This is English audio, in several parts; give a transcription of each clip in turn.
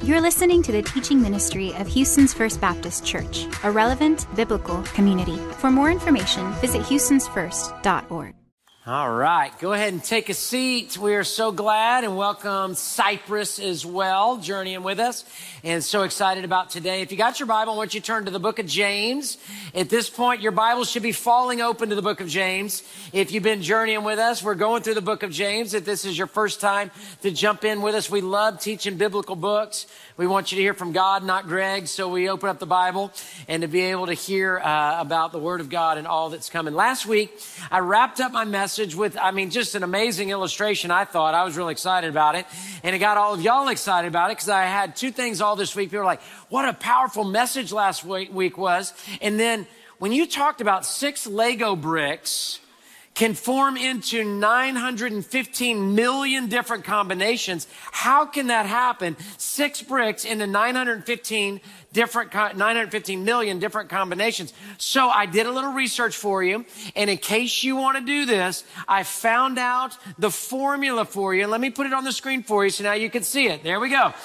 You're listening to the teaching ministry of Houston's First Baptist Church, a relevant biblical community. For more information, visit houstonsfirst.org. All right, go ahead and take a seat. We are so glad and welcome Cypress as well, journeying with us, and so excited about today. If you got your Bible, I want you to turn to the book of James. At this point, your Bible should be falling open to the book of James. If you've been journeying with us, we're going through the book of James. If this is your first time to jump in with us, we love teaching biblical books. We want you to hear from God, not Greg, so we open up the Bible and to be able to hear about the Word of God and all that's coming. Last week, I wrapped up my message with, just an amazing illustration, I thought. I was really excited about it, and it got all of y'all excited about it because I had two things all this week. People were like, what a powerful message last week was. And then when you talked about 6 Lego bricks can form into 915 million different combinations. How can that happen? 6 bricks into 915 million different combinations. So I did a little research for you. And in case you want to do this, I found out the formula for you. And let me put it on the screen for you so now you can see it. There we go.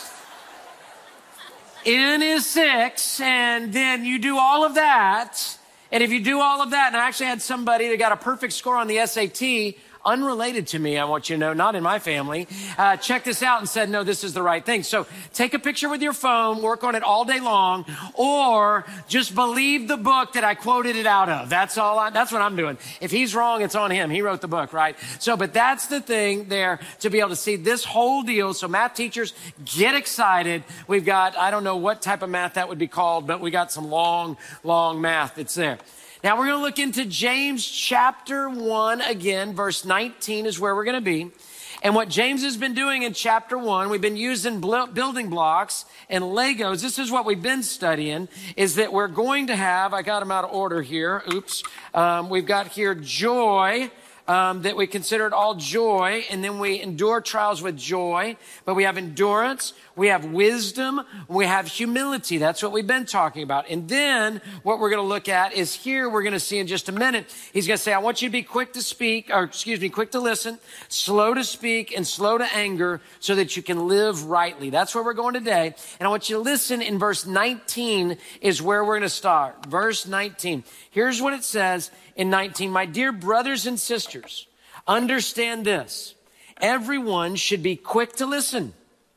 N is 6, and then you do all of that. And if you do all of that, and I actually had somebody that got a perfect score on the SAT, unrelated to me, I want you to know, not in my family, check this out and said, no, this is the right thing. So take a picture with your phone, work on it all day long, or just believe the book that I quoted it out of. That's what I'm doing. If he's wrong, it's on him. He wrote the book, right? So, but that's the thing there to be able to see this whole deal. So math teachers, get excited. We've got, I don't know what type of math that would be called, but we got some long math that's there. Now we're going to look into James chapter 1 again. Verse 19 is where we're going to be. And what James has been doing in chapter 1, we've been using building blocks and Legos. This is what we've been studying, is that we're going to have, I got them out of order here. Oops. We've got here joy. That we consider it all joy, and then we endure trials with joy, but we have endurance, we have wisdom, we have humility. That's what we've been talking about. And then what we're going to look at is here we're going to see in just a minute, he's going to say, I want you to be quick to listen, slow to speak, and slow to anger so that you can live rightly. That's where we're going today. And I want you to listen in verse 19 is where we're going to start. Verse 19. Here's what it says in 19. My dear brothers and sisters, understand this. Everyone should be quick to listen,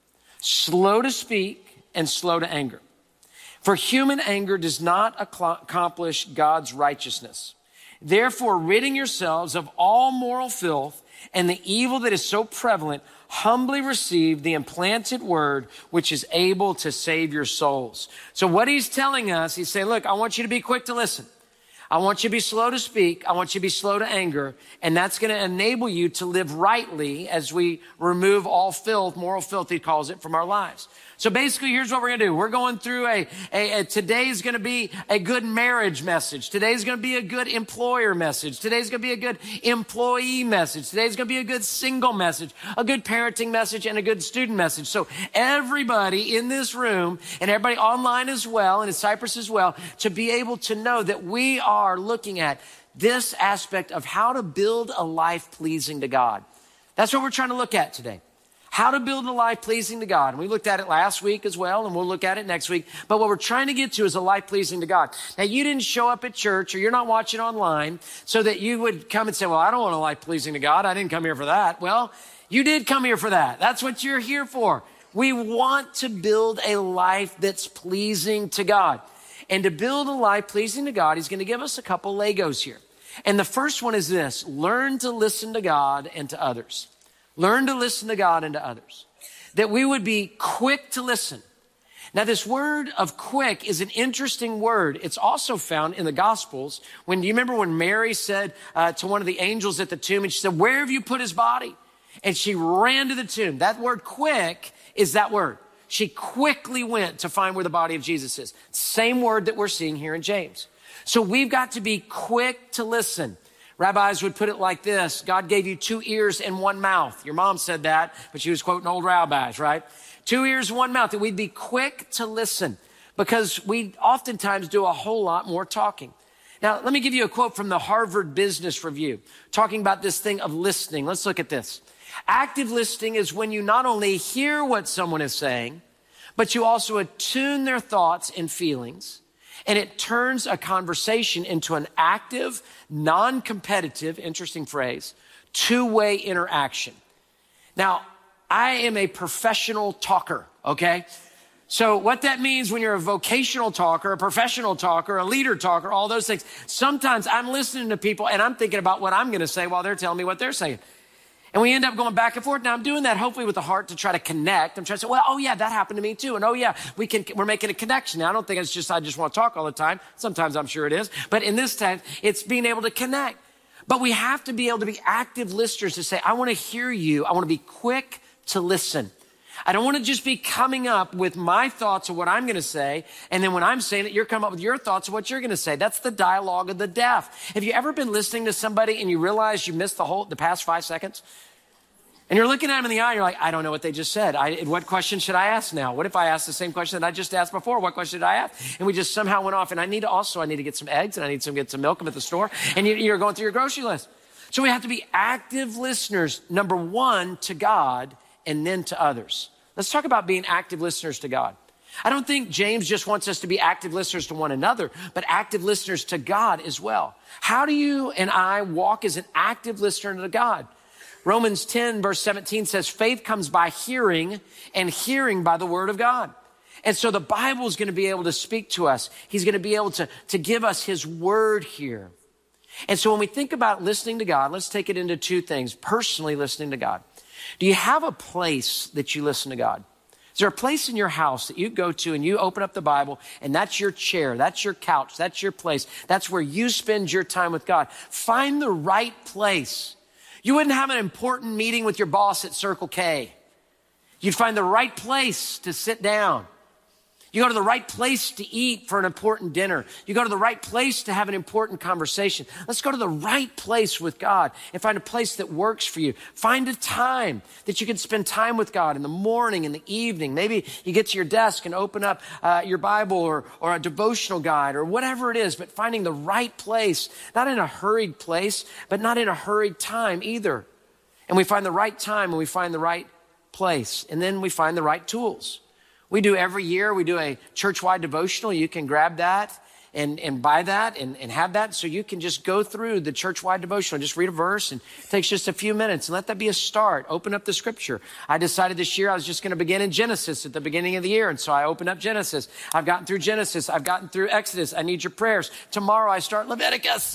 slow to speak, and slow to anger. For human anger does not accomplish God's righteousness. Therefore, ridding yourselves of all moral filth and the evil that is so prevalent, humbly receive the implanted word, which is able to save your souls. So what he's telling us, he's saying, look, I want you to be quick to listen. I want you to be slow to speak. I want you to be slow to anger. And that's going to enable you to live rightly as we remove all filth, moral filth, he calls it, from our lives. So basically, here's what we're going to do. We're going through today's going to be a good marriage message. Today's going to be a good employer message. Today's going to be a good employee message. Today's going to be a good single message, a good parenting message, and a good student message. So everybody in this room and everybody online as well, and in Cypress as well, to be able to know that we are looking at this aspect of how to build a life pleasing to God. That's what we're trying to look at today. How to build a life pleasing to God. And we looked at it last week as well, and we'll look at it next week. But what we're trying to get to is a life pleasing to God. Now, you didn't show up at church, or you're not watching online, so that you would come and say, well, I don't want a life pleasing to God. I didn't come here for that. Well, you did come here for that. That's what you're here for. We want to build a life that's pleasing to God. And to build a life pleasing to God, he's going to give us a couple Legos here. And the first one is this: learn to listen to God and to others. Learn to listen to God and to others. That we would be quick to listen. Now, this word of quick is an interesting word. It's also found in the Gospels. Do you remember when Mary said to one of the angels at the tomb, and she said, where have you put his body? And she ran to the tomb. That word quick is that word. She quickly went to find where the body of Jesus is. Same word that we're seeing here in James. So we've got to be quick to listen. Rabbis would put it like this: God gave you 2 ears and 1 mouth. Your mom said that, but she was quoting old rabbis, right? 2 ears, 1 mouth. That we'd be quick to listen, because we oftentimes do a whole lot more talking. Now, let me give you a quote from the Harvard Business Review, talking about this thing of listening. Let's look at this. Active listening is when you not only hear what someone is saying, but you also attune their thoughts and feelings, and it turns a conversation into an active, non-competitive, interesting phrase, two-way interaction. Now, I am a professional talker, okay? So what that means when you're a vocational talker, a professional talker, a leader talker, all those things, sometimes I'm listening to people and I'm thinking about what I'm going to say while they're telling me what they're saying. And we end up going back and forth. Now I'm doing that hopefully with the heart to try to connect. I'm trying to say, well, oh yeah, that happened to me too. And oh yeah, we're making a connection. Now I don't think it's just, I just want to talk all the time. Sometimes I'm sure it is. But in this time, it's being able to connect. But we have to be able to be active listeners to say, I want to hear you. I want to be quick to listen. I don't want to just be coming up with my thoughts of what I'm going to say. And then when I'm saying it, you're coming up with your thoughts of what you're going to say. That's the dialogue of the deaf. Have you ever been listening to somebody and you realize you missed the past 5 seconds? And you're looking at them in the eye and you're like, I don't know what they just said. What question should I ask now? What if I asked the same question that I just asked before? What question did I ask? And we just somehow went off. And I need to get some eggs and I need to get some milk at the store. And you're going through your grocery list. So we have to be active listeners, number one, to God and then to others. Let's talk about being active listeners to God. I don't think James just wants us to be active listeners to one another, but active listeners to God as well. How do you and I walk as an active listener to God? Romans 10 verse 17 says, faith comes by hearing and hearing by the word of God. And so the Bible is going to be able to speak to us. He's going to be able to give us his word here. And so when we think about listening to God, let's take it into two things. Personally listening to God. Do you have a place that you listen to God? Is there a place in your house that you go to and you open up the Bible and that's your chair, that's your couch, that's your place. That's where you spend your time with God. Find the right place. You wouldn't have an important meeting with your boss at Circle K. You'd find the right place to sit down. You go to the right place to eat for an important dinner. You go to the right place to have an important conversation. Let's go to the right place with God and find a place that works for you. Find a time that you can spend time with God in the morning, in the evening. Maybe you get to your desk and open up your Bible or a devotional guide or whatever it is, but finding the right place, not in a hurried place, but not in a hurried time either. And we find the right time and we find the right place. And then we find the right tools. We do every year, we do a church-wide devotional. You can grab that and buy that and have that. So you can just go through the church-wide devotional, just read a verse, and it takes just a few minutes. And let that be a start. Open up the scripture. I decided this year I was just going to begin in Genesis at the beginning of the year. And so I opened up Genesis. I've gotten through Genesis. I've gotten through Exodus. I need your prayers. Tomorrow I start Leviticus.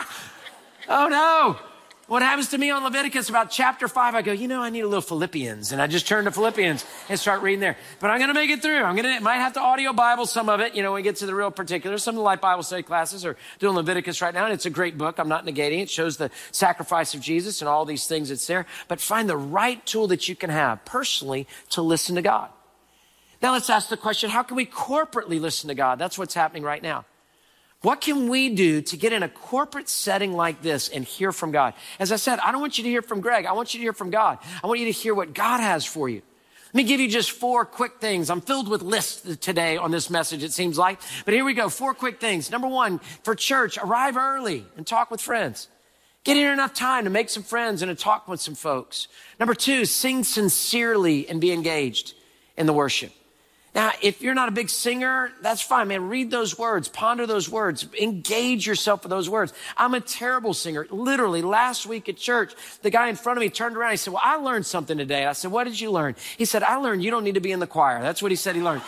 Oh no. What happens to me on Leviticus about chapter 5, I go, I need a little Philippians. And I just turn to Philippians and start reading there. But I'm going to make it through. Might have to audio Bible some of it, when we get to the real particulars. Some of the Life Bible Study classes are doing Leviticus right now, and it's a great book. I'm not negating it. It shows the sacrifice of Jesus and all these things that's there. But find the right tool that you can have personally to listen to God. Now let's ask the question, how can we corporately listen to God? That's what's happening right now. What can we do to get in a corporate setting like this and hear from God? As I said, I don't want you to hear from Greg. I want you to hear from God. I want you to hear what God has for you. Let me give you just 4 quick things. I'm filled with lists today on this message, it seems like. But here we go, 4 quick things. Number 1, for church, arrive early and talk with friends. Get here enough time to make some friends and to talk with some folks. Number 2, sing sincerely and be engaged in the worship. Now, if you're not a big singer, that's fine, man. Read those words, ponder those words, engage yourself with those words. I'm a terrible singer. Literally, last week at church, the guy in front of me turned around. He said, well, I learned something today. I said, what did you learn? He said, I learned you don't need to be in the choir. That's what he said he learned.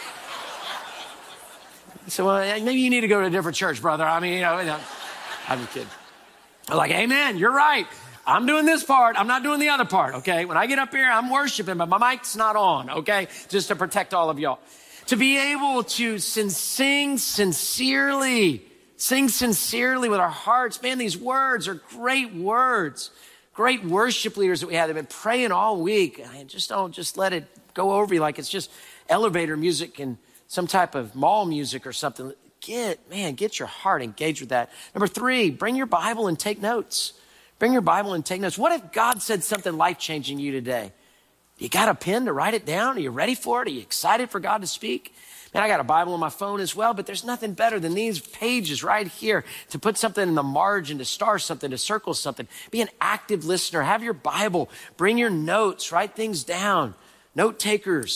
I said, well, maybe you need to go to a different church, brother. I'm just kidding. I'm like, amen, you're right. I'm doing this part. I'm not doing the other part, okay? When I get up here, I'm worshiping, but my mic's not on, okay? Just to protect all of y'all. To be able to sing sincerely with our hearts. Man, these words are great words. Great worship leaders that we have. They've been praying all week. And don't let it go over you like it's just elevator music and some type of mall music or something. Get your heart engaged with that. Number 3, bring your Bible and take notes. Bring your Bible and take notes. What if God said something life-changing to you today? You got a pen to write it down? Are you ready for it? Are you excited for God to speak? Man, I got a Bible on my phone as well, but there's nothing better than these pages right here to put something in the margin, to star something, to circle something. Be an active listener. Have your Bible. Bring your notes. Write things down. Note takers.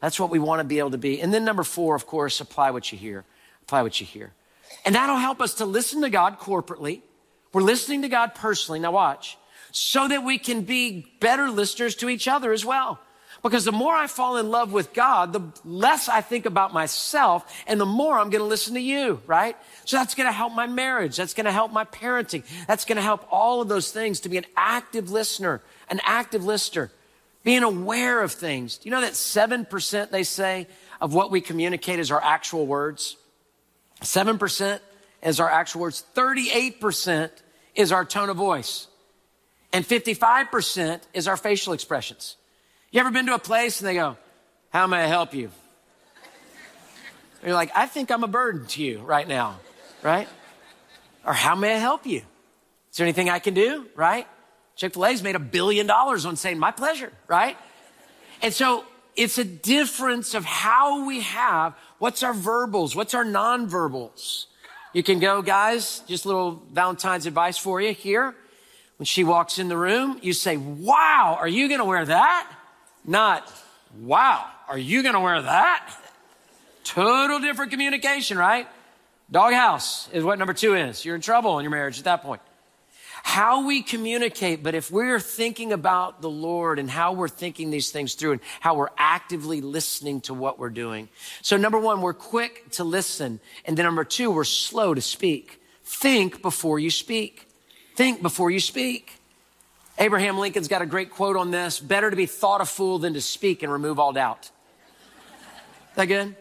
That's what we want to be able to be. And then number 4, of course, apply what you hear. Apply what you hear. And that'll help us to listen to God corporately. We're listening to God personally. Now watch. So that we can be better listeners to each other as well. Because the more I fall in love with God, the less I think about myself and the more I'm going to listen to you, right? So that's going to help my marriage. That's going to help my parenting. That's going to help all of those things to be an active listener, being aware of things. Do you know that 7%, they say, of what we communicate is our actual words? 7% is our actual words. 38% is our tone of voice. And 55% is our facial expressions. You ever been to a place and they go, how may I help you? And you're like, I think I'm a burden to you right now, right? Or how may I help you? Is there anything I can do, right? Chick-fil-A's made $1 billion on saying my pleasure, right? And so it's a difference of how we have, what's our verbals, what's our nonverbals. You can go, guys, just a little Valentine's advice for you here. When she walks in the room, you say, wow, are you going to wear that? Not, wow, are you going to wear that? Total different communication, right? Doghouse is what number 2 is. You're in trouble in your marriage at that point. How we communicate, but if we're thinking about the Lord and how we're thinking these things through and how we're actively listening to what we're doing. So number 1, we're quick to listen. And then number 2, we're slow to speak. Think before you speak. Think before you speak. Abraham Lincoln's got a great quote on this. Better to be thought a fool than to speak and remove all doubt. Is that good?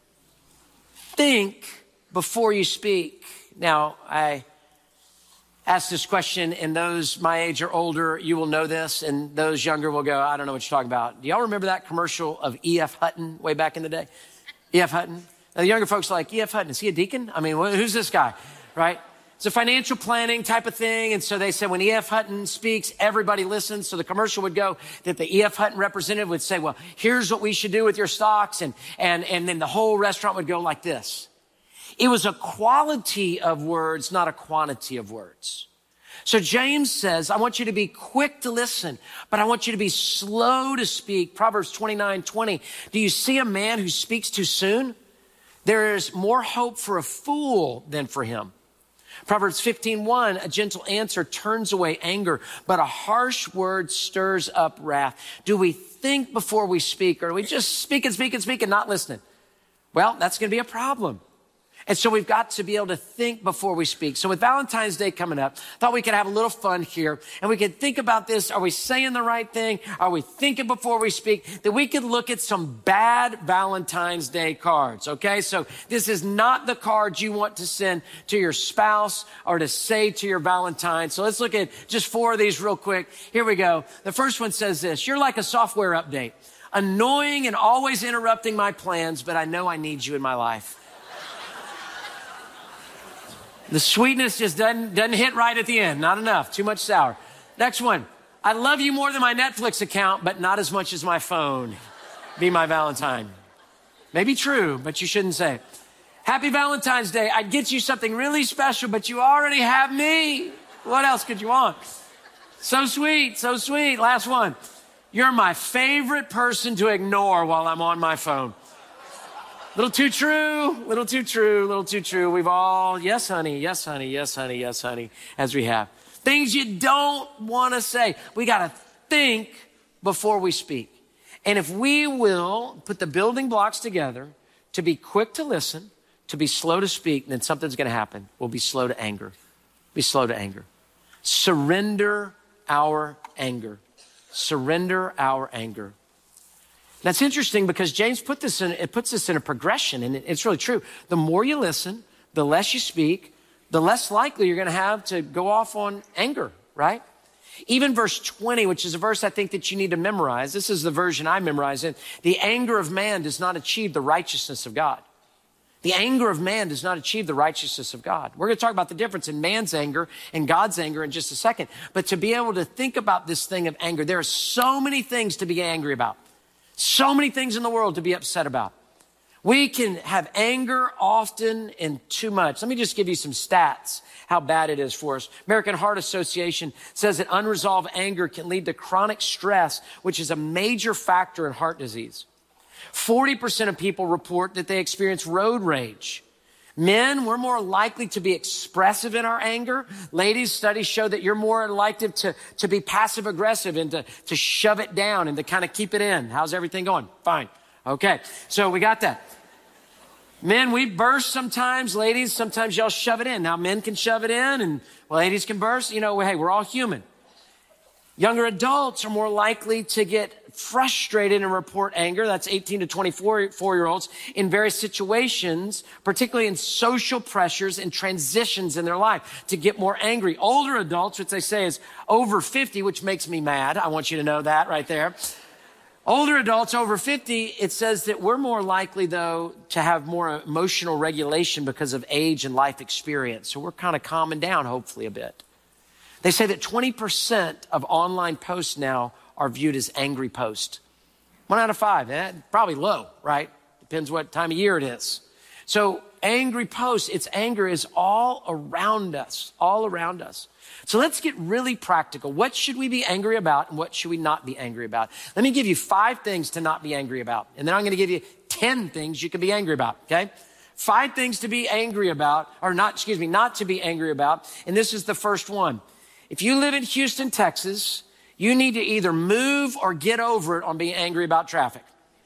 Think before you speak. Now, I asked this question, and those my age or older, you will know this, and those younger will go, I don't know what you're talking about. Do y'all remember that commercial of E.F. Hutton way back in the day? E.F. Hutton? Now, the younger folks are like, E.F. Hutton, is he a deacon? I mean, who's this guy, right? It's a financial planning type of thing. And so they said when E.F. Hutton speaks, everybody listens. So the commercial would go that the E.F. Hutton representative would say, well, here's what we should do with your stocks. And then the whole restaurant would go like this. It was a quality of words, not a quantity of words. So James says, I want you to be quick to listen, but I want you to be slow to speak. Proverbs 29:20. Do you see a man who speaks too soon? There is more hope for a fool than for him. Proverbs 15:1, a gentle answer turns away anger, but a harsh word stirs up wrath. Do we think before we speak, or do we just speak and not listening? Well, that's going to be a problem. And so we've got to be able to think before we speak. So with Valentine's Day coming up, thought we could have a little fun here and we could think about this. Are we saying the right thing? Are we thinking before we speak? That we could look at some bad Valentine's Day cards, okay? So this is not the cards you want to send to your spouse or to say to your Valentine. So let's look at just 4 of these real quick. Here we go. The first one says this: you're like a software update, annoying and always interrupting my plans, but I know I need you in my life. The sweetness just doesn't hit right at the end. Not enough. Too much sour. Next one. I love you more than my Netflix account, but not as much as my phone. Be my Valentine. Maybe true, but you shouldn't say it. Happy Valentine's Day. I'd get you something really special, but you already have me. What else could you want? So sweet, so sweet. Last one. You're my favorite person to ignore while I'm on my phone. Little too true, little too true, little too true. We've all, yes, honey, yes, honey, yes, honey, yes, honey, as we have. Things you don't want to say. We got to think before we speak. And if we will put the building blocks together to be quick to listen, to be slow to speak, then something's going to happen. We'll be slow to anger. Be slow to anger. Surrender our anger. Surrender our anger. That's interesting because James puts this in a progression, and it's really true. The more you listen, the less you speak, the less likely you're going to have to go off on anger, right? Even verse 20, which is a verse I think that you need to memorize. This is the version I memorize in. The anger of man does not achieve the righteousness of God. The anger of man does not achieve the righteousness of God. We're going to talk about the difference in man's anger and God's anger in just a second. But to be able to think about this thing of anger, there are so many things to be angry about. So many things in the world to be upset about. We can have anger often and too much. Let me just give you some stats, how bad it is for us. American Heart Association says that unresolved anger can lead to chronic stress, which is a major factor in heart disease. 40% of people report that they experience road rage. Men, we're more likely to be expressive in our anger. Ladies, studies show that you're more likely to be passive aggressive and to shove it down and to kind of keep it in. How's everything going? Fine. Okay. So we got that. Men, we burst sometimes. Ladies, sometimes y'all shove it in. Now men can shove it in and ladies can burst. You know, hey, we're all human. Younger adults are more likely to get frustrated and report anger. That's 18 to 24-year-olds in various situations, particularly in social pressures and transitions in their life, to get more angry. Older adults, which they say is over 50, which makes me mad. I want you to know that right there. Older adults over 50, it says that we're more likely, though, to have more emotional regulation because of age and life experience. So we're kind of calming down, hopefully, a bit. They say that 20% of online posts now are viewed as angry posts. 1 out of 5, probably low, right? Depends what time of year it is. So angry posts, anger is all around us, all around us. So let's get really practical. What should we be angry about and what should we not be angry about? Let me give you 5 things to not be angry about. And then I'm going to give you 10 things you can be angry about, okay? 5 things to be angry about, not to be angry about. And this is the first one. If you live in Houston, Texas, you need to either move or get over it on being angry about traffic.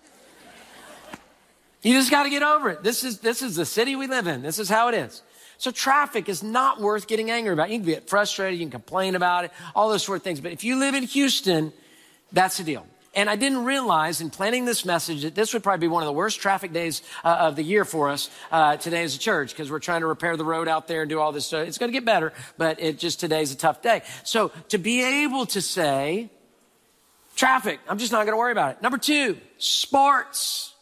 You just got to get over it. This is the city we live in. This is how it is. So traffic is not worth getting angry about. You can get frustrated, you can complain about it, all those sort of things. But if you live in Houston, that's the deal. And I didn't realize in planning this message that this would probably be one of the worst traffic days of the year for us today as a church, because we're trying to repair the road out there and do all this stuff. It's going to get better, but today's a tough day. So to be able to say, traffic, I'm just not going to worry about it. Number 2, sports.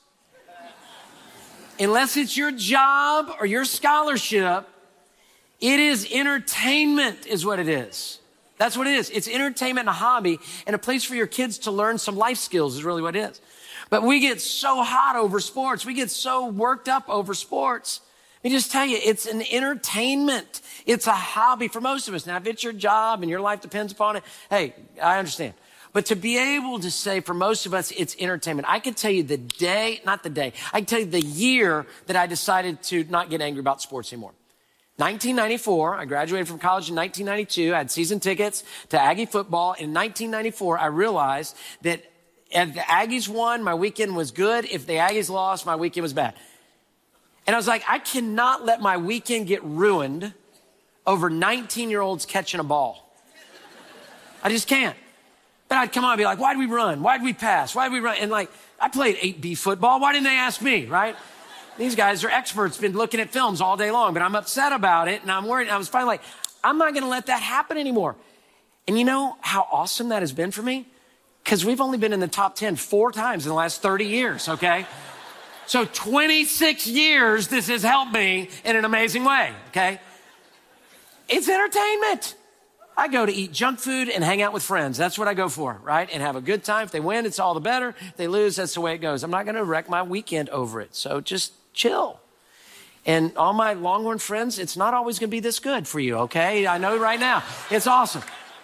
Unless it's your job or your scholarship, it is entertainment is what it is. That's what it is. It's entertainment and a hobby and a place for your kids to learn some life skills is really what it is. But we get so hot over sports. We get so worked up over sports. Let me just tell you, it's an entertainment. It's a hobby for most of us. Now, if it's your job and your life depends upon it, hey, I understand. But to be able to say for most of us, it's entertainment. I can tell you I can tell you the year that I decided to not get angry about sports anymore. 1994, I graduated from college in 1992. I had season tickets to Aggie football. In 1994, I realized that if the Aggies won, my weekend was good. If the Aggies lost, my weekend was bad. And I was like, I cannot let my weekend get ruined over 19-year-olds catching a ball. I just can't. But I'd come on and be like, why'd we run? Why'd we pass? Why'd we run? And I played 8B football. Why didn't they ask me, right? These guys are experts, been looking at films all day long, but I'm upset about it and I'm worried. I was finally like, I'm not going to let that happen anymore. And you know how awesome that has been for me? Because we've only been in the top 10 4 times in the last 30 years, okay? So 26 years, this has helped me in an amazing way, okay? It's entertainment. I go to eat junk food and hang out with friends. That's what I go for, right? And have a good time. If they win, it's all the better. If they lose, that's the way it goes. I'm not going to wreck my weekend over it. So just chill. And all my Longhorn friends, it's not always going to be this good for you, okay? I know right now. It's awesome.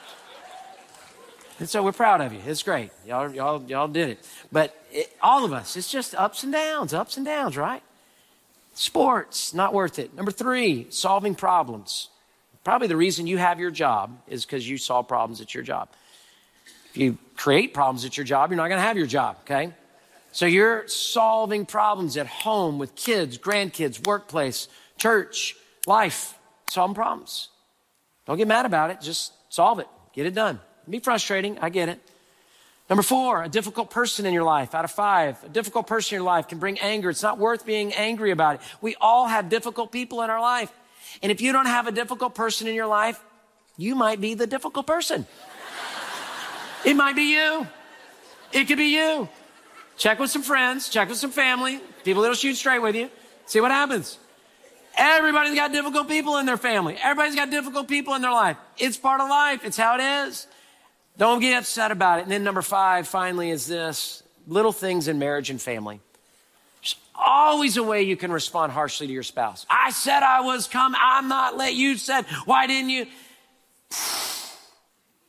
And so we're proud of you. It's great. Y'all did it. But all of us, it's just ups and downs, right? Sports, not worth it. Number 3, solving problems. Probably the reason you have your job is because you solve problems at your job. If you create problems at your job, you're not going to have your job, okay? So you're solving problems at home with kids, grandkids, workplace, church, life, solving problems. Don't get mad about it. Just solve it. Get it done. It'll be frustrating. I get it. Number 4, a difficult person in your life. Out of 5, a difficult person in your life can bring anger. It's not worth being angry about it. We all have difficult people in our life. And if you don't have a difficult person in your life, you might be the difficult person. It might be you. It could be you. Check with some friends, check with some family, people that'll shoot straight with you. See what happens. Everybody's got difficult people in their family. Everybody's got difficult people in their life. It's part of life. It's how it is. Don't get upset about it. And then number 5, finally, is this. Little things in marriage and family. There's always a way you can respond harshly to your spouse. I said I was coming. I'm not late. You said, why didn't you?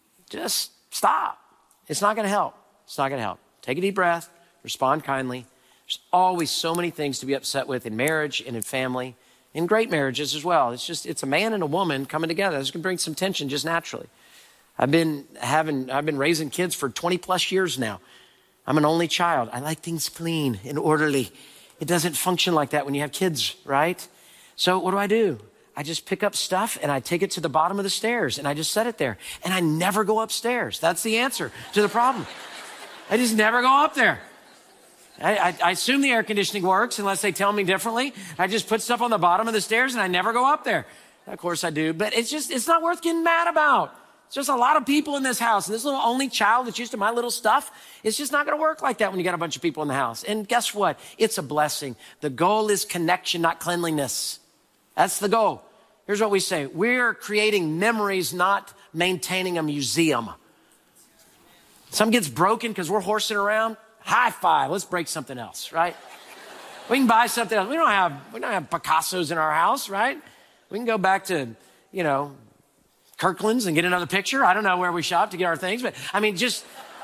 Just stop. It's not going to help. It's not going to help. Take a deep breath. Respond kindly. There's always so many things to be upset with in marriage and in family, in great marriages as well. It's a man and a woman coming together. This can bring some tension just naturally. I've been raising kids for 20 plus years now. I'm an only child. I like things clean and orderly. It doesn't function like that when you have kids, right? So what do? I just pick up stuff and I take it to the bottom of the stairs and I just set it there. And I never go upstairs. That's the answer to the problem. I just never go up there. I assume the air conditioning works unless they tell me differently. I just put stuff on the bottom of the stairs and I never go up there. Of course I do, but it's not worth getting mad about. It's just a lot of people in this house. And this little only child that's used to my little stuff, it's just not going to work like that when you got a bunch of people in the house. And guess what? It's a blessing. The goal is connection, not cleanliness. That's the goal. Here's what we say. We're creating memories, not maintaining a museum. Something gets broken because we're horsing around. High five. Let's break something else, right? We can buy something else. We don't have Picassos in our house, right? We can go back to, Kirkland's and get another picture. I don't know where we shop to get our things, but it's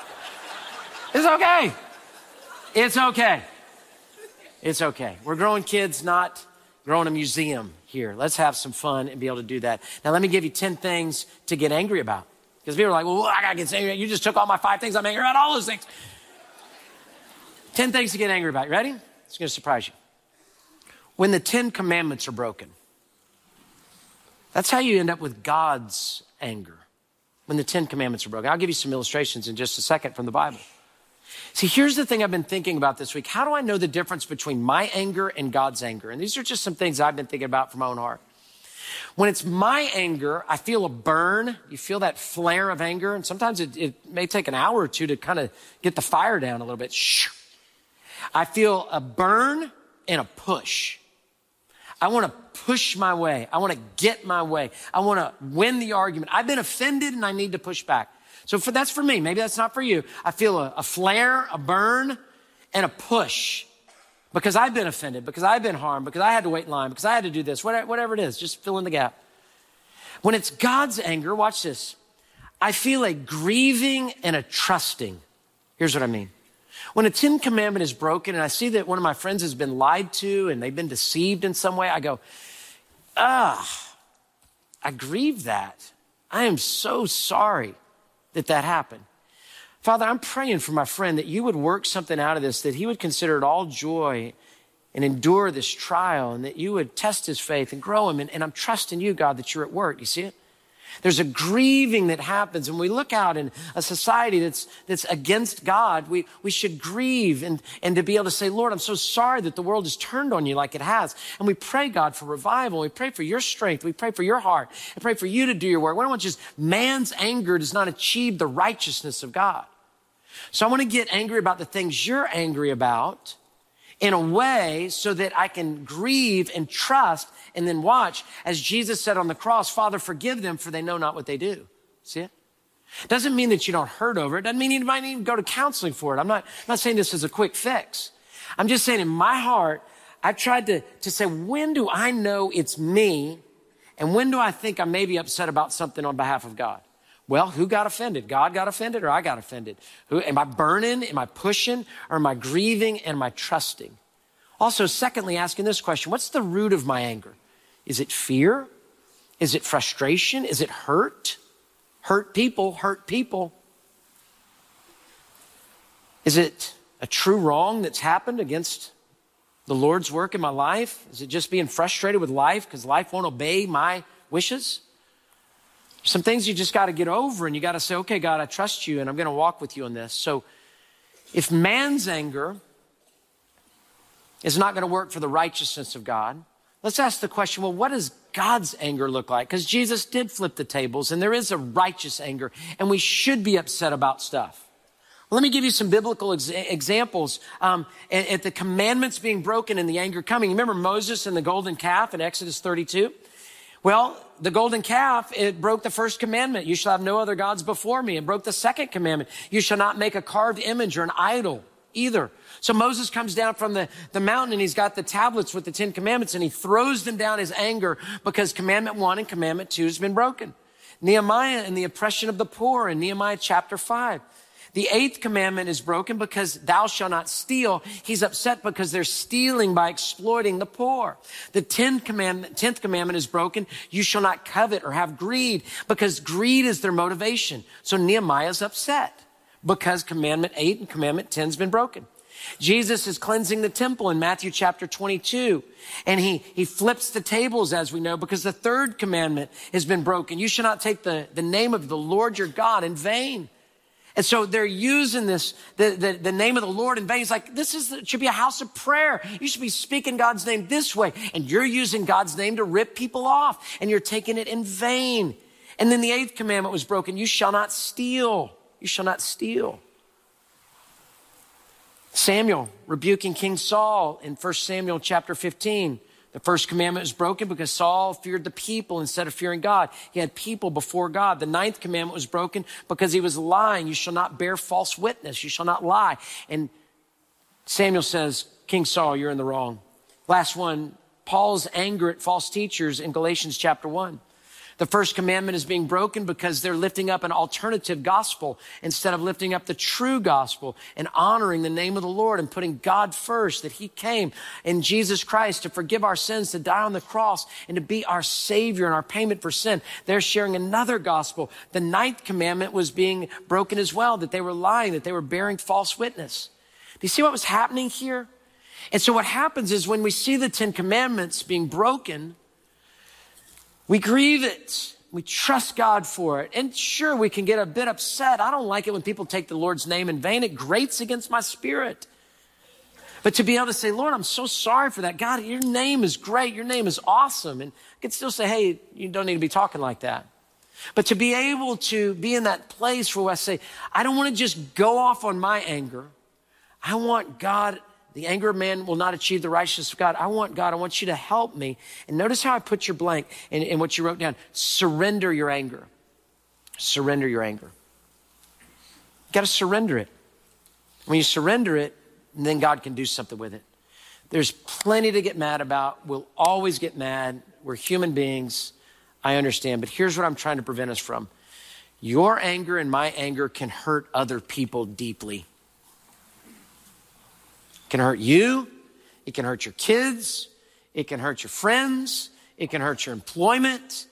okay. It's okay. It's okay. We're growing kids, not growing a museum here. Let's have some fun and be able to do that. Now, let me give you 10 things to get angry about. Because people are like, well, I got to get angry. You just took all my 5 things. I'm angry about all those things. 10 things to get angry about. You ready? It's going to surprise you. When the 10 commandments are broken, that's how you end up with God's anger. When the 10 commandments are broken. I'll give you some illustrations in just a second from the Bible. See, here's the thing I've been thinking about this week. How do I know the difference between my anger and God's anger? And these are just some things I've been thinking about from my own heart. When it's my anger, I feel a burn. You feel that flare of anger. And sometimes it may take an hour or two to kind of get the fire down a little bit. I feel a burn and a push. I want to push my way. I want to get my way. I want to win the argument. I've been offended and I need to push back. So that's for me. Maybe that's not for you. I feel a flare, a burn, and a push because I've been offended, because I've been harmed, because I had to wait in line, because I had to do this, whatever it is, just fill in the gap. When it's God's anger, watch this. I feel a grieving and a trusting. Here's what I mean. When a 10 commandment is broken and I see that one of my friends has been lied to and they've been deceived in some way, I go, I grieve that. I am so sorry that happened. Father, I'm praying for my friend that you would work something out of this, that he would consider it all joy and endure this trial, and that you would test his faith and grow him. And I'm trusting you, God, that you're at work. You see it? There's a grieving that happens when we look out in a society that's against God. We should grieve and to be able to say, Lord, I'm so sorry that the world has turned on you like it has. And we pray, God, for revival. We pray for your strength. We pray for your heart. And pray for you to do your work. We don't want just man's anger does not achieve the righteousness of God. So I want to get angry about the things you're angry about in a way so that I can grieve and trust and then watch, as Jesus said on the cross, Father, forgive them for they know not what they do. See it? Doesn't mean that you don't hurt over it. Doesn't mean you might even go to counseling for it. I'm not saying this is a quick fix. I'm just saying in my heart, I've tried to say, when do I know it's me? And when do I think I may be upset about something on behalf of God? Well, who got offended? God got offended or I got offended? Am I burning? Am I pushing? Or am I grieving? And am I trusting? Also, secondly, asking this question, what's the root of my anger? Is it fear? Is it frustration? Is it hurt? Hurt people. Is it a true wrong that's happened against the Lord's work in my life? Is it just being frustrated with life because life won't obey my wishes? Some things you just got to get over, and you got to say, okay, God, I trust you and I'm going to walk with you on this. So if man's anger is not going to work for the righteousness of God, let's ask the question, well, what does God's anger look like? Because Jesus did flip the tables and there is a righteous anger and we should be upset about stuff. Well, let me give you some biblical examples at the commandments being broken and the anger coming. You remember Moses and the golden calf in Exodus 32? Well, the golden calf, it broke the first commandment. You shall have no other gods before me. It broke the second commandment. You shall not make a carved image or an idol either. So Moses comes down from the mountain and he's got the tablets with the 10 commandments and he throws them down his anger because commandment 1 and commandment 2 has been broken. Nehemiah and the oppression of the poor in Nehemiah chapter 5. The 8th commandment is broken because thou shalt not steal. He's upset because they're stealing by exploiting the poor. The 10th commandment is broken. You shall not covet or have greed because greed is their motivation. So Nehemiah's upset because commandment 8 and commandment 10 has been broken. Jesus is cleansing the temple in Matthew chapter 22. And he flips the tables, as we know, because the 3rd commandment has been broken. You shall not take the name of the Lord your God in vain. And so they're using this, the name of the Lord in vain. It's like, it should be a house of prayer. You should be speaking God's name this way. And you're using God's name to rip people off. And you're taking it in vain. And then the 8th commandment was broken. You shall not steal. You shall not steal. Samuel rebuking King Saul in 1 Samuel chapter 15. The 1st commandment was broken because Saul feared the people instead of fearing God. He had people before God. The 9th commandment was broken because he was lying. You shall not bear false witness. You shall not lie. And Samuel says, King Saul, you're in the wrong. Last one, Paul's anger at false teachers in Galatians chapter 1. The 1st commandment is being broken because they're lifting up an alternative gospel instead of lifting up the true gospel and honoring the name of the Lord and putting God first, that he came in Jesus Christ to forgive our sins, to die on the cross, and to be our Savior and our payment for sin. They're sharing another gospel. The 9th commandment was being broken as well, that they were lying, that they were bearing false witness. Do you see what was happening here? And so what happens is when we see the 10 commandments being broken, we grieve it. We trust God for it. And sure, we can get a bit upset. I don't like it when people take the Lord's name in vain. It grates against my spirit. But to be able to say, Lord, I'm so sorry for that. God, your name is great. Your name is awesome. And I can still say, hey, you don't need to be talking like that. But to be able to be in that place where I say, I don't want to just go off on my anger. I want God. The anger of man will not achieve the righteousness of God. I want you to help me. And notice how I put your blank in what you wrote down. Surrender your anger. Surrender your anger. You got to surrender it. When you surrender it, then God can do something with it. There's plenty to get mad about. We'll always get mad. We're human beings. I understand. But here's what I'm trying to prevent us from. Your anger and my anger can hurt other people deeply. It can hurt you. It can hurt your kids. It can hurt your friends. It can hurt your employment.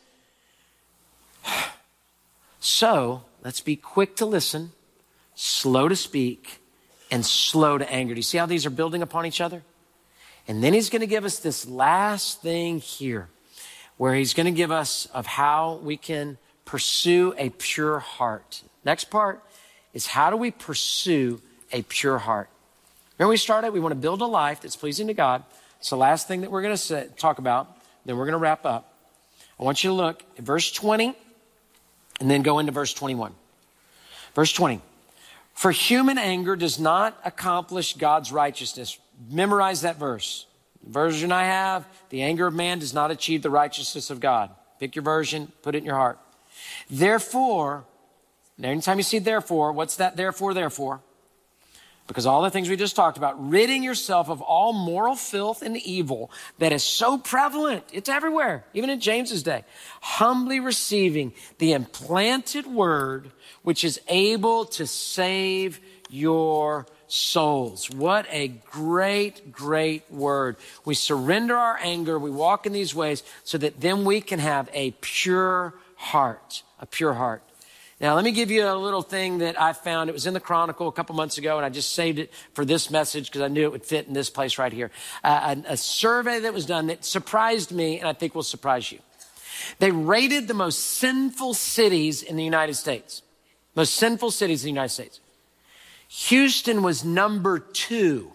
So let's be quick to listen, slow to speak, and slow to anger. Do you see how these are building upon each other? And then he's going to give us this last thing here, where he's going to give us of how we can pursue a pure heart. Next part is, how do we pursue a pure heart? Remember we started, we want to build a life that's pleasing to God. It's the last thing that we're going to talk about. Then we're going to wrap up. I want you to look at verse 20 and then go into verse 21. Verse 20. For human anger does not accomplish God's righteousness. Memorize that verse. The version I have, the anger of man does not achieve the righteousness of God. Pick your version, put it in your heart. Therefore, anytime you see therefore, what's that therefore? Because all the things we just talked about, ridding yourself of all moral filth and evil that is so prevalent. It's everywhere, even in James's day. Humbly receiving the implanted word, which is able to save your souls. What a great, great word. We surrender our anger. We walk in these ways so that then we can have a pure heart, a pure heart. Now, let me give you a little thing that I found. It was in the Chronicle a couple months ago, and I just saved it for this message because I knew it would fit in this place right here. A survey that was done that surprised me, and I think will surprise you. They rated the most sinful cities in the United States. Most sinful cities in the United States. Houston was number 2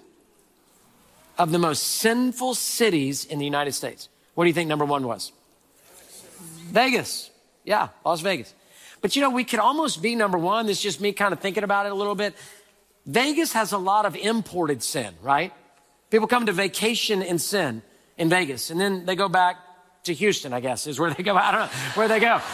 of the most sinful cities in the United States. What do you think number 1 was? Vegas. Yeah, Las Vegas. But you know, we could almost be number 1. This is just me kind of thinking about it a little bit. Vegas has a lot of imported sin, right? People come to vacation in sin in Vegas, and then they go back to Houston, I guess, is where they go. I don't know where they go.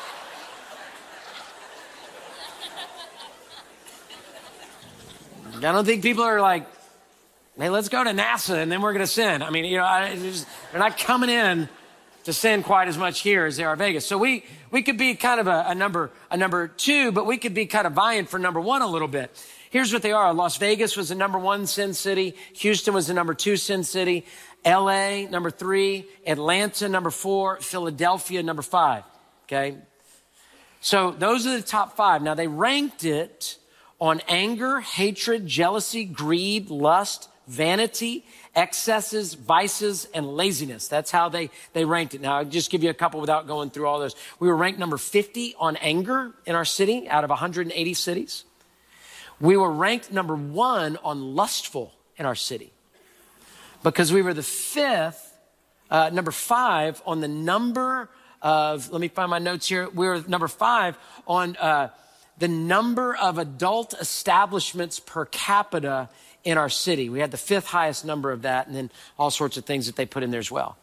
I don't think people are like, hey, let's go to NASA and then we're going to sin. I mean, you know, they're not coming in to sin quite as much here as they are Vegas. So we could be kind of a number two, but we could be kind of vying for number one a little bit. Here's what they are. Las Vegas was the number one sin city. Houston was the number two sin city. LA, number three. Atlanta, number four. Philadelphia, number five. Okay. So those are the top five. Now they ranked it on anger, hatred, jealousy, greed, lust, vanity, excesses, vices, and laziness. That's how they ranked it. Now, I'll just give you a couple without going through all those. We were ranked number 50 on anger in our city out of 180 cities. We were ranked number one on lustful in our city because we were the fifth, number five on the number of, let me find my notes here. We were number five on the number of adult establishments per capita in our city. We had the fifth highest number of that, and then all sorts of things that they put in there as well.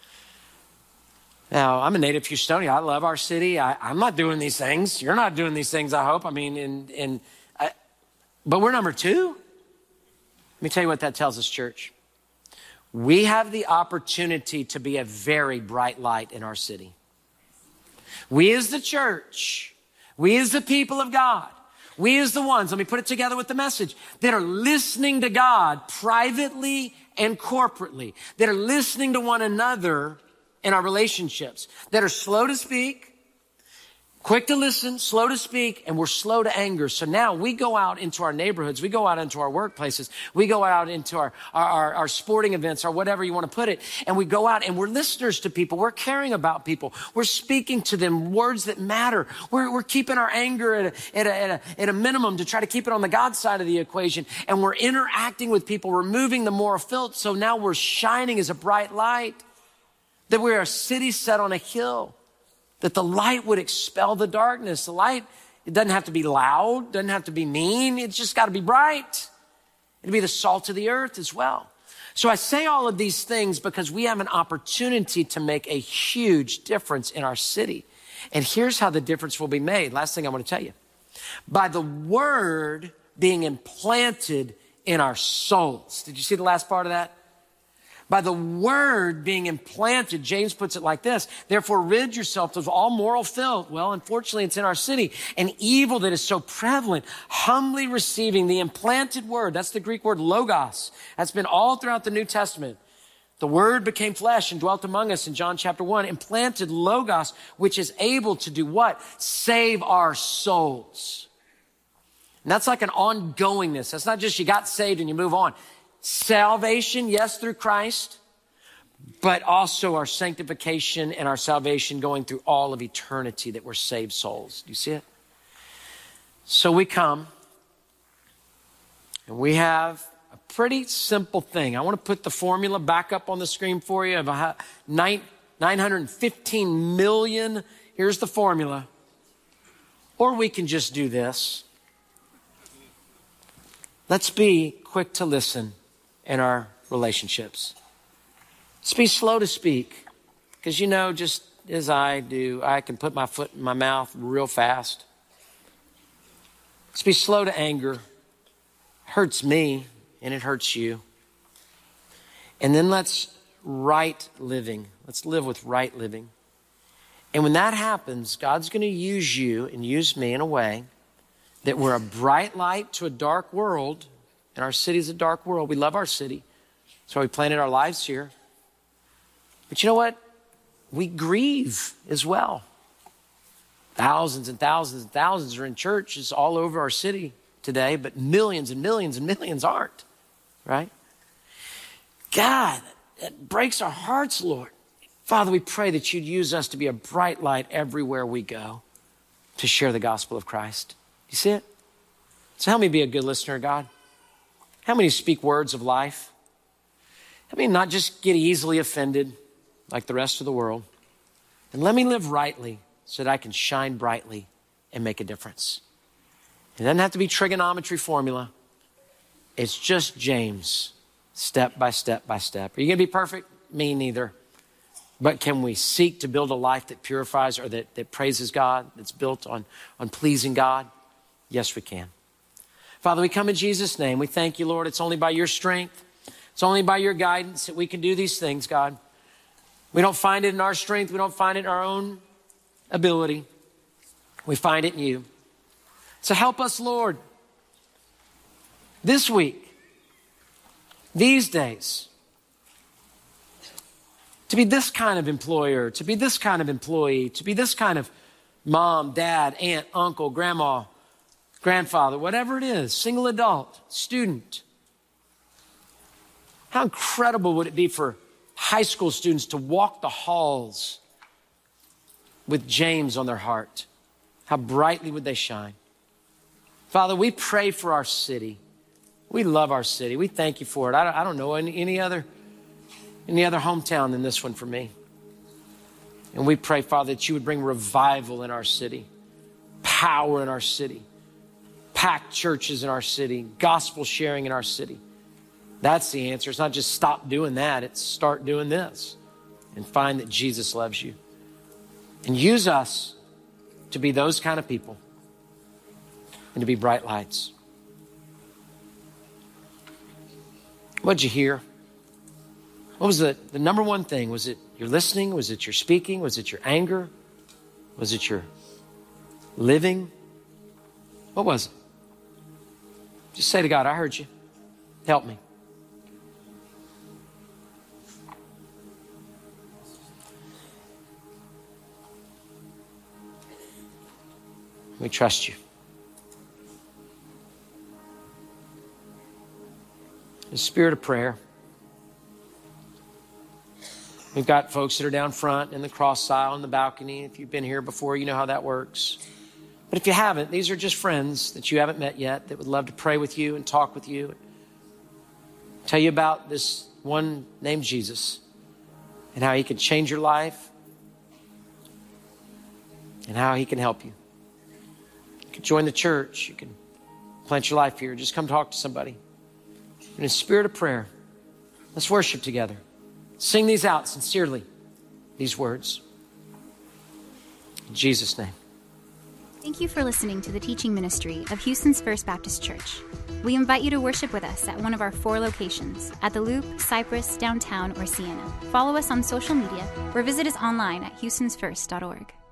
Now, I'm a native Houstonian. I love our city. I'm not doing these things. You're not doing these things, I hope. I mean, but we're number two. Let me tell you what that tells us, church. We have the opportunity to be a very bright light in our city. We as the church, we as the people of God, we as the ones, let me put it together with the message, that are listening to God privately and corporately, that are listening to one another in our relationships, that are slow to speak, quick to listen, slow to speak, and we're slow to anger. So now we go out into our neighborhoods, we go out into our workplaces, we go out into our sporting events or whatever you want to put it, and we go out and we're listeners to people. We're caring about people. We're speaking to them words that matter. We're keeping our anger at a minimum to try to keep it on the God side of the equation, and we're interacting with people, removing the moral filth. So now we're shining as a bright light, that we're a city set on a hill, that the light would expel the darkness. The light, it doesn't have to be loud, doesn't have to be mean. It's just got to be bright. It'll be the salt of the earth as well. So I say all of these things because we have an opportunity to make a huge difference in our city. And here's how the difference will be made. Last thing I want to tell you. By the word being implanted in our souls. Did you see the last part of that? By the word being implanted, James puts it like this: therefore rid yourself of all moral filth. Well, unfortunately, it's in our city. An evil that is so prevalent, humbly receiving the implanted word. That's the Greek word logos. That's been all throughout the New Testament. The word became flesh and dwelt among us in John chapter 1. Implanted logos, which is able to do what? Save our souls. And that's like an ongoingness. That's not just you got saved and you move on. Salvation, yes, through Christ, but also our sanctification and our salvation going through all of eternity, that we're saved souls. Do you see it? So we come and we have a pretty simple thing. I want to put the formula back up on the screen for you of 915 million. Here's the formula. Or we can just do this. Let's be quick to listen in our relationships. Let's be slow to speak, because just as I do, I can put my foot in my mouth real fast. Let's be slow to anger. It hurts me and it hurts you. And then let's right living. Let's live with right living. And when that happens, God's going to use you and use me in a way that we're a bright light to a dark world. And our city is a dark world. We love our city. That's why we planted our lives here. But you know what? We grieve as well. Thousands and thousands and thousands are in churches all over our city today, but millions and millions and millions aren't, right? God, that breaks our hearts, Lord. Father, we pray that you'd use us to be a bright light everywhere we go to share the gospel of Christ. You see it? So help me be a good listener, God. How many speak words of life? How many not just get easily offended like the rest of the world? And let me live rightly so that I can shine brightly and make a difference. It doesn't have to be trigonometry formula. It's just James, step by step by step. Are you going to be perfect? Me neither. But can we seek to build a life that purifies or that praises God, that's built on pleasing God? Yes, we can. Father, we come in Jesus' name. We thank you, Lord. It's only by your strength. It's only by your guidance that we can do these things, God. We don't find it in our strength. We don't find it in our own ability. We find it in you. So help us, Lord, this week, these days, to be this kind of employer, to be this kind of employee, to be this kind of mom, dad, aunt, uncle, grandma, grandfather, whatever it is, single adult, student. How incredible would it be for high school students to walk the halls with James on their heart? How brightly would they shine? Father, we pray for our city. We love our city. We thank you for it. I don't know any other hometown than this one for me. And we pray, Father, that you would bring revival in our city, power in our city, packed churches in our city, gospel sharing in our city. That's the answer. It's not just stop doing that. It's start doing this and find that Jesus loves you. And use us to be those kind of people and to be bright lights. What'd you hear? What was the number one thing? Was it your listening? Was it your speaking? Was it your anger? Was it your living? What was it? Just say to God, I heard you. Help me. We trust you. The spirit of prayer. We've got folks that are down front in the cross aisle in the balcony. If you've been here before, you know how that works. But if you haven't, these are just friends that you haven't met yet that would love to pray with you and talk with you. Tell you about this one named Jesus and how he can change your life and how he can help you. You can join the church. You can plant your life here. Just come talk to somebody. In a spirit of prayer, let's worship together. Sing these out sincerely, these words. In Jesus' name. Thank you for listening to the teaching ministry of Houston's First Baptist Church. We invite you to worship with us at one of our 4 locations, at the Loop, Cypress, Downtown, or Sienna. Follow us on social media or visit us online at houstonsfirst.org.